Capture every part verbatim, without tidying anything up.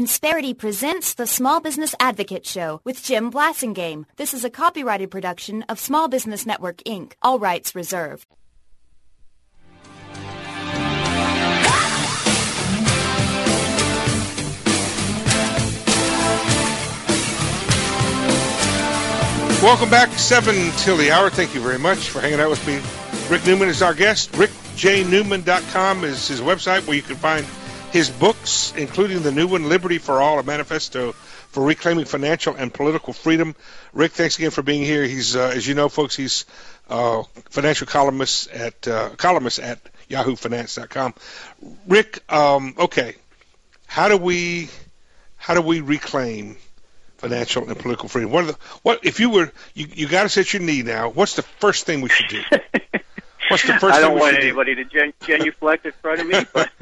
Insperity presents the Small Business Advocate Show with Jim Blasingame. This is a copyrighted production of Small Business Network, Incorporated. All rights reserved. Welcome back, seven till the hour. Thank you very much for hanging out with me. Rick Newman is our guest. rick j newman dot com is his website where you can find his books, including the new one, Liberty for All, a manifesto for reclaiming financial and political freedom. Rick, thanks again for being here. He's, uh, as you know, folks, he's uh, financial columnist at uh, columnist at yahoo finance dot com. Rick, um, okay, how do we how do we reclaim financial and political freedom? What, are the, what if you were you, you got us at your knee now? What's the first thing we should do? What's the first I don't thing we want should anybody do? to gen- genuflect in front of me, but,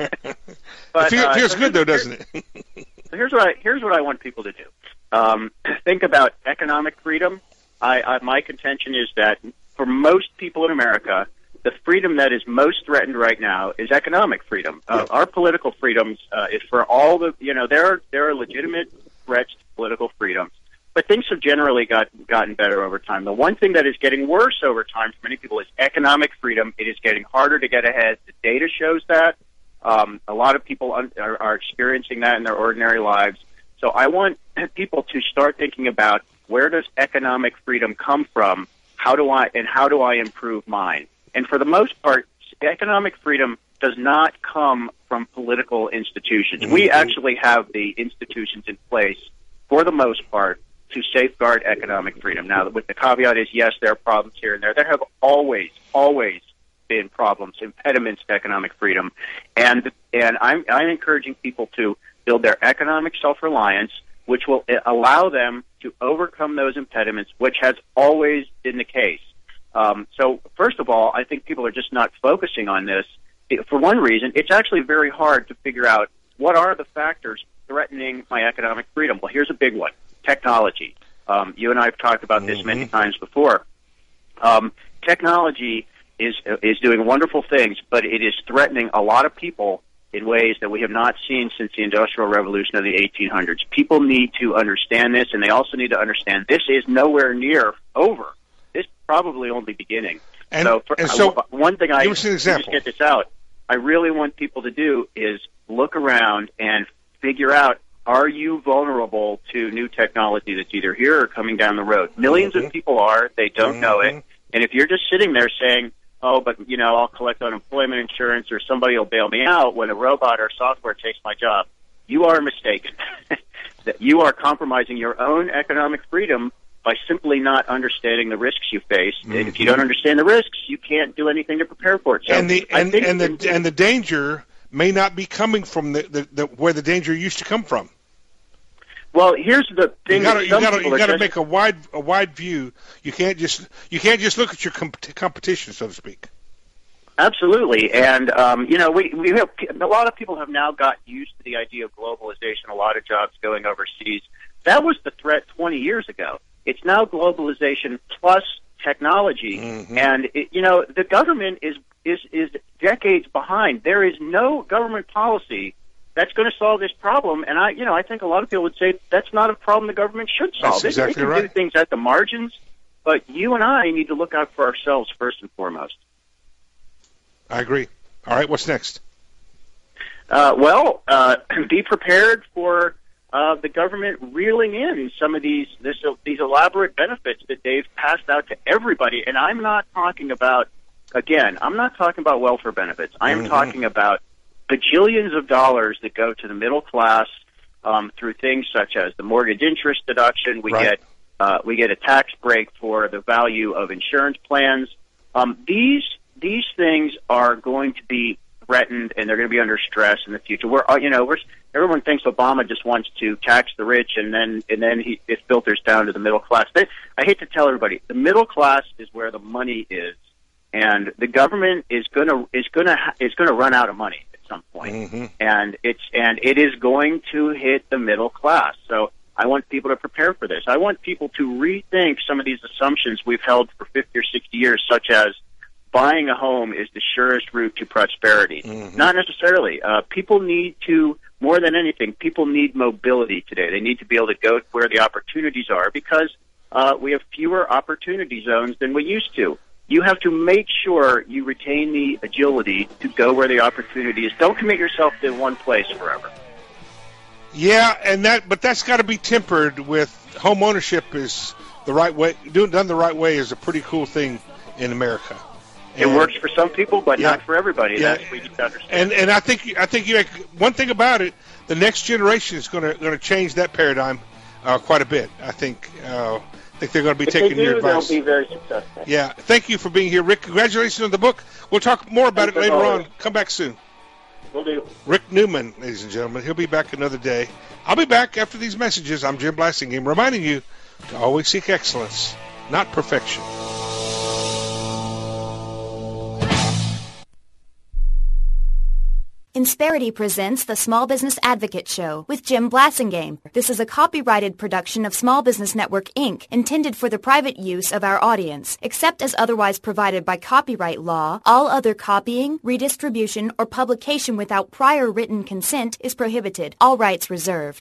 but it feels, uh, feels so good though, doesn't it? here's what I here's what I want people to do. Um, think about economic freedom. I, I, my contention is that for most people in America, the freedom that is most threatened right now is economic freedom. Uh, our political freedoms uh, is for all the you know there are there are legitimate threats to political freedoms. But things have generally got, gotten better over time. The one thing that is getting worse over time for many people is economic freedom. It is getting harder to get ahead. The data shows that. Um, a lot of people un- are, are experiencing that in their ordinary lives. So I want people to start thinking about where does economic freedom come from? How do I and how do I improve mine? And for the most part, economic freedom does not come from political institutions. Mm-hmm. We actually have the institutions in place for the most part to safeguard economic freedom. Now, with the caveat is, yes, there are problems here and there. There have always, always been problems, impediments to economic freedom. And and I'm, I'm encouraging people to build their economic self-reliance, which will allow them to overcome those impediments, which has always been the case. Um, so, first of all, I think people are just not focusing on this. It, for one reason, it's actually very hard to figure out what are the factors threatening my economic freedom. Well, here's a big one. Technology. Um, you and I have talked about this mm-hmm. many times before. Um, technology is is doing wonderful things, but it is threatening a lot of people in ways that we have not seen since the Industrial Revolution of the eighteen hundreds. People need to understand this, and they also need to understand this is nowhere near over. This is probably only beginning. And so, for, and so uh, one thing I give us an example. Just get this out. I really want people to do is look around and figure out, are you vulnerable to new technology that's either here or coming down the road? Millions mm-hmm. of people are. They don't mm-hmm. know it. And if you're just sitting there saying, oh, but, you know, I'll collect unemployment insurance or somebody will bail me out when a robot or software takes my job, you are mistaken. That you are compromising your own economic freedom by simply not understanding the risks you face. Mm-hmm. And if you don't understand the risks, you can't do anything to prepare for it. So and the and, and the in, and the danger may not be coming from the, the, the where the danger used to come from. Well, here's the thing. You got to you got to just... make a wide a wide view. You can't just you can't just look at your comp- competition, so to speak. Absolutely, and um, you know, we we have a lot of people have now got used to the idea of globalization. A lot of jobs going overseas. That was the threat twenty years ago. It's now globalization plus technology, mm-hmm. and it, you know, the government is is is decades behind. There is no government policy that's going to solve this problem, and I, you know, I think a lot of people would say that's not a problem the government should solve. That's exactly they, they can right. do things at the margins, but you and I need to look out for ourselves first and foremost. I agree. All right, what's next? Uh, well, uh, be prepared for uh, the government reeling in some of these this, these elaborate benefits that they've passed out to everybody, and I'm not talking about, again, I'm not talking about welfare benefits. I am mm-hmm. talking about bajillions of dollars that go to the middle class um, through things such as the mortgage interest deduction. We right. get uh, we get a tax break for the value of insurance plans. Um, these these things are going to be threatened, and they're going to be under stress in the future. We're you know we're everyone thinks Obama just wants to tax the rich, and then and then he, it filters down to the middle class. They, I hate to tell everybody, the middle class is where the money is, and the government is going to is going to is going to run out of money some point, mm-hmm. and it's and it is going to hit the middle class. So I want people to prepare for this. I want people to rethink some of these assumptions we've held for fifty or sixty years, such as buying a home is the surest route to prosperity. Mm-hmm. Not necessarily. Uh, people need to, more than anything, people need mobility today. They need to be able to go where the opportunities are because uh, we have fewer opportunity zones than we used to. You have to make sure you retain the agility to go where the opportunity is. Don't commit yourself to one place forever. Yeah, and that, but that's got to be tempered with home ownership is the right way. Doing done the right way is a pretty cool thing in America. And it works for some people, but yeah, not for everybody. Yeah. That's what we need to understand. And and I think I think you one thing about it, the next generation is going to going to change that paradigm uh, quite a bit. I think. Uh, I think they're going to be if taking they do, your advice. They'll be very successful. Yeah. Thank you for being here, Rick. Congratulations on the book. We'll talk more about Thanks it later always. on. Come back soon. Will do. Rick Newman, ladies and gentlemen. He'll be back another day. I'll be back after these messages. I'm Jim Blasingame, reminding you to always seek excellence, not perfection. Insperity presents the Small Business Advocate Show with Jim Blasingame. This is a copyrighted production of Small Business Network, Incorporated, intended for the private use of our audience. Except as otherwise provided by copyright law, all other copying, redistribution, or publication without prior written consent is prohibited. All rights reserved.